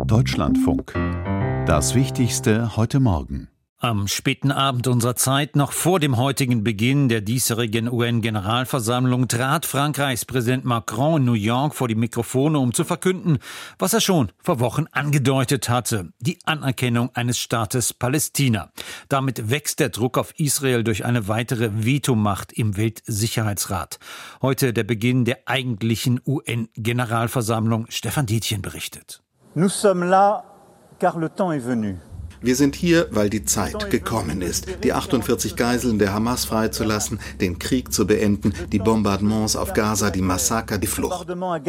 Deutschlandfunk. Das Wichtigste heute Morgen. Am späten Abend unserer Zeit, noch vor dem heutigen Beginn der diesjährigen UN-Generalversammlung, trat Frankreichs Präsident Macron in New York vor die Mikrofone, um zu verkünden, was er schon vor Wochen angedeutet hatte: die Anerkennung eines Staates Palästina. Damit wächst der Druck auf Israel durch eine weitere Vetomacht im Weltsicherheitsrat. Heute der Beginn der eigentlichen UN-Generalversammlung. Stefan Dietjen berichtet. Nous sommes là, car le temps est venu. Wir sind hier, weil die Zeit gekommen ist, die 48 Geiseln der Hamas freizulassen, den Krieg zu beenden, die Bombardements auf Gaza, die Massaker, die Flucht.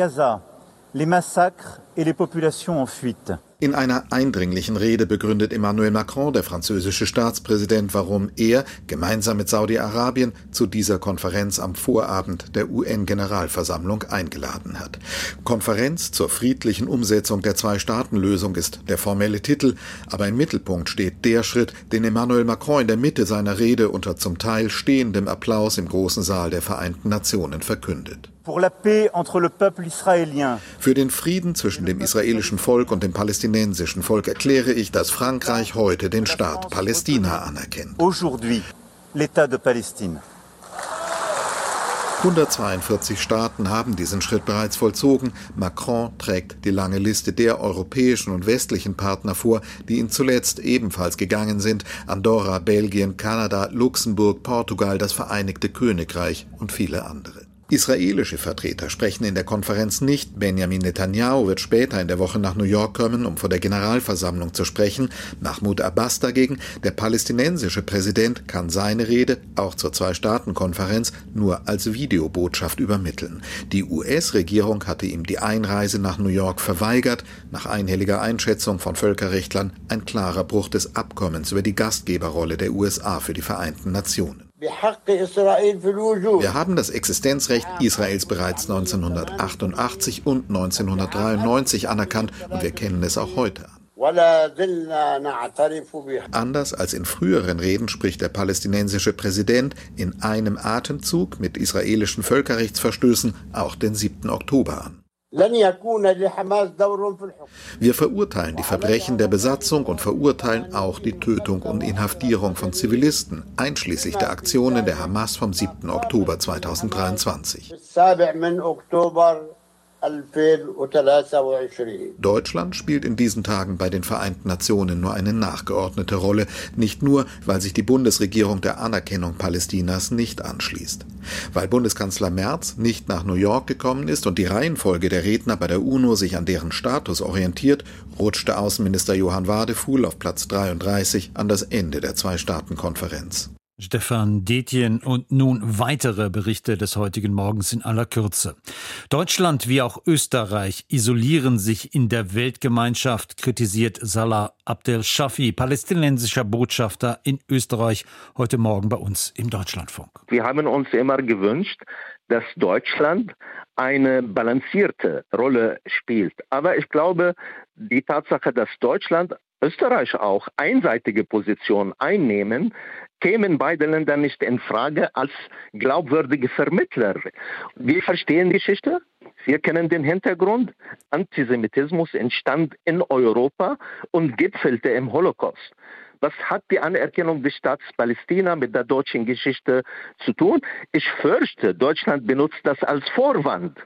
In einer eindringlichen Rede begründet Emmanuel Macron, der französische Staatspräsident, warum er gemeinsam mit Saudi-Arabien zu dieser Konferenz am Vorabend der UN-Generalversammlung eingeladen hat. Konferenz zur friedlichen Umsetzung der Zwei-Staaten-Lösung ist der formelle Titel, aber im Mittelpunkt steht der Schritt, den Emmanuel Macron in der Mitte seiner Rede unter zum Teil stehendem Applaus im großen Saal der Vereinten Nationen verkündet. Für den Frieden zwischen dem israelischen Volk und dem palästinensischen Volk erkläre ich, dass Frankreich heute den Staat Palästina anerkennt. 142 Staaten haben diesen Schritt bereits vollzogen. Macron trägt die lange Liste der europäischen und westlichen Partner vor, die ihn zuletzt ebenfalls gegangen sind: Andorra, Belgien, Kanada, Luxemburg, Portugal, das Vereinigte Königreich und viele andere. Israelische Vertreter sprechen in der Konferenz nicht. Benjamin Netanyahu wird später in der Woche nach New York kommen, um vor der Generalversammlung zu sprechen. Mahmoud Abbas dagegen, der palästinensische Präsident, kann seine Rede, auch zur Zwei-Staaten-Konferenz, nur als Videobotschaft übermitteln. Die US-Regierung hatte ihm die Einreise nach New York verweigert. Nach einhelliger Einschätzung von Völkerrechtlern ein klarer Bruch des Abkommens über die Gastgeberrolle der USA für die Vereinten Nationen. Wir haben das Existenzrecht Israels bereits 1988 und 1993 anerkannt und wir kennen es auch heute an. Anders als in früheren Reden spricht der palästinensische Präsident in einem Atemzug mit israelischen Völkerrechtsverstößen auch den 7. Oktober an. Wir verurteilen die Verbrechen der Besatzung und verurteilen auch die Tötung und Inhaftierung von Zivilisten, einschließlich der Aktionen der Hamas vom 7. Oktober 2023. Deutschland spielt in diesen Tagen bei den Vereinten Nationen nur eine nachgeordnete Rolle, nicht nur, weil sich die Bundesregierung der Anerkennung Palästinas nicht anschließt. Weil Bundeskanzler Merz nicht nach New York gekommen ist und die Reihenfolge der Redner bei der UNO sich an deren Status orientiert, rutschte Außenminister Johann Wadefuhl auf Platz 33 an das Ende der Zwei-Staaten-Konferenz. Stefan Dietjen und nun weitere Berichte des heutigen Morgens in aller Kürze. Deutschland wie auch Österreich isolieren sich in der Weltgemeinschaft, kritisiert Salah Abdel-Shafi, palästinensischer Botschafter in Österreich, heute Morgen bei uns im Deutschlandfunk. Wir haben uns immer gewünscht, dass Deutschland eine balancierte Rolle spielt. Aber ich glaube, die Tatsache, dass Deutschland, Österreich auch einseitige Position einnehmen, kämen beide Länder nicht in Frage als glaubwürdige Vermittler. Wir verstehen die Geschichte, wir kennen den Hintergrund. Antisemitismus entstand in Europa und gipfelte im Holocaust. Was hat die Anerkennung des Staates Palästina mit der deutschen Geschichte zu tun? Ich fürchte, Deutschland benutzt das als Vorwand,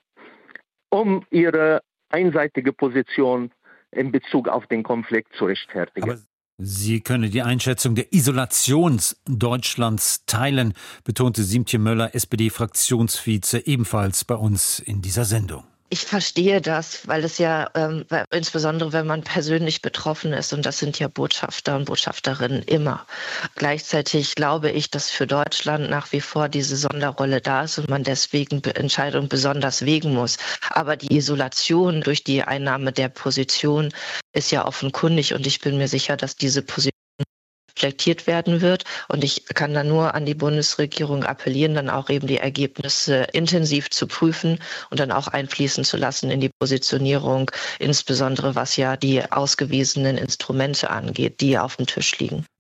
um ihre einseitige Position in Bezug auf den Konflikt zu rechtfertigen. Aber Sie könne die Einschätzung der Isolation Deutschlands teilen, betonte Siemtje Möller, SPD-Fraktionsvize, ebenfalls bei uns in dieser Sendung. Ich verstehe das, weil es ja, insbesondere wenn man persönlich betroffen ist, und das sind ja Botschafter und Botschafterinnen immer. Gleichzeitig glaube ich, dass für Deutschland nach wie vor diese Sonderrolle da ist und man deswegen Entscheidungen besonders wägen muss. Aber die Isolation durch die Einnahme der Position ist ja offenkundig und ich bin mir sicher, dass diese Position reflektiert werden wird. Und ich kann da nur an die Bundesregierung appellieren, dann auch eben die Ergebnisse intensiv zu prüfen und dann auch einfließen zu lassen in die Positionierung, insbesondere was ja die ausgewiesenen Instrumente angeht, die auf dem Tisch liegen.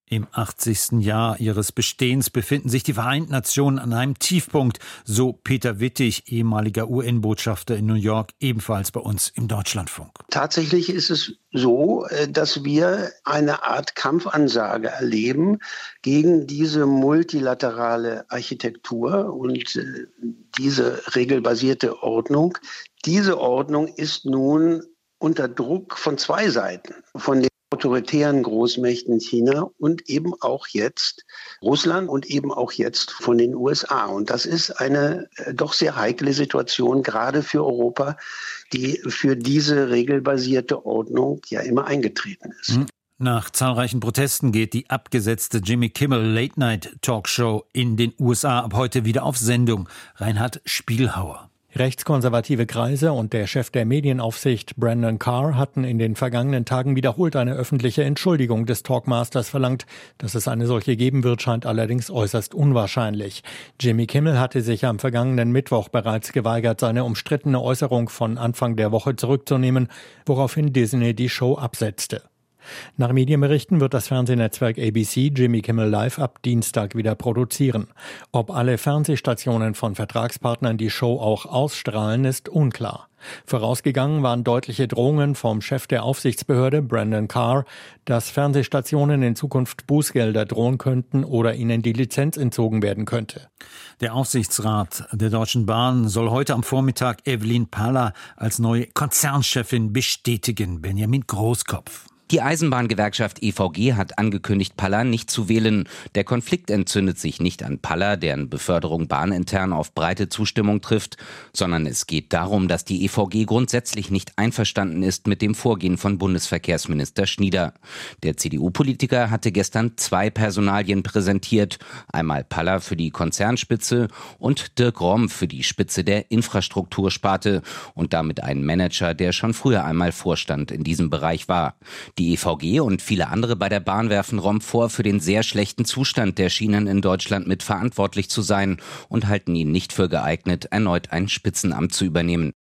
Im 80. Jahr ihres Bestehens befinden sich die Vereinten Nationen an einem Tiefpunkt, so Peter Wittig, ehemaliger UN-Botschafter in New York, ebenfalls bei uns im Deutschlandfunk. Tatsächlich ist es so, dass wir eine Art Kampfansage erleben gegen diese multilaterale Architektur und diese regelbasierte Ordnung. Diese Ordnung ist nun unter Druck von zwei Seiten, von den autoritären Großmächten China und eben auch jetzt Russland und eben auch jetzt von den USA. Und das ist eine doch sehr heikle Situation, gerade für Europa, die für diese regelbasierte Ordnung ja immer eingetreten ist. Nach zahlreichen Protesten geht die abgesetzte Jimmy Kimmel Late-Night-Talkshow in den USA ab heute wieder auf Sendung. Reinhard Spielhauer. Rechtskonservative Kreise und der Chef der Medienaufsicht Brandon Carr hatten in den vergangenen Tagen wiederholt eine öffentliche Entschuldigung des Talkmasters verlangt. Dass es eine solche geben wird, scheint allerdings äußerst unwahrscheinlich. Jimmy Kimmel hatte sich am vergangenen Mittwoch bereits geweigert, seine umstrittene Äußerung von Anfang der Woche zurückzunehmen, woraufhin Disney die Show absetzte. Nach Medienberichten wird das Fernsehnetzwerk ABC Jimmy Kimmel Live ab Dienstag wieder produzieren. Ob alle Fernsehstationen von Vertragspartnern die Show auch ausstrahlen, ist unklar. Vorausgegangen waren deutliche Drohungen vom Chef der Aufsichtsbehörde, Brandon Carr, dass Fernsehstationen in Zukunft Bußgelder drohen könnten oder ihnen die Lizenz entzogen werden könnte. Der Aufsichtsrat der Deutschen Bahn soll heute am Vormittag Evelyn Paller als neue Konzernchefin bestätigen. Benjamin Großkopf. Die Eisenbahngewerkschaft EVG hat angekündigt, Paller nicht zu wählen. Der Konflikt entzündet sich nicht an Paller, deren Beförderung bahnintern auf breite Zustimmung trifft, sondern es geht darum, dass die EVG grundsätzlich nicht einverstanden ist mit dem Vorgehen von Bundesverkehrsminister Schnieder. Der CDU-Politiker hatte gestern 2 Personalien präsentiert. Einmal Paller für die Konzernspitze und Dirk Romm für die Spitze der Infrastruktursparte und damit einen Manager, der schon früher einmal Vorstand in diesem Bereich war. Die EVG und viele andere bei der Bahn werfen Romm vor, für den sehr schlechten Zustand der Schienen in Deutschland mitverantwortlich zu sein und halten ihn nicht für geeignet, erneut ein Spitzenamt zu übernehmen.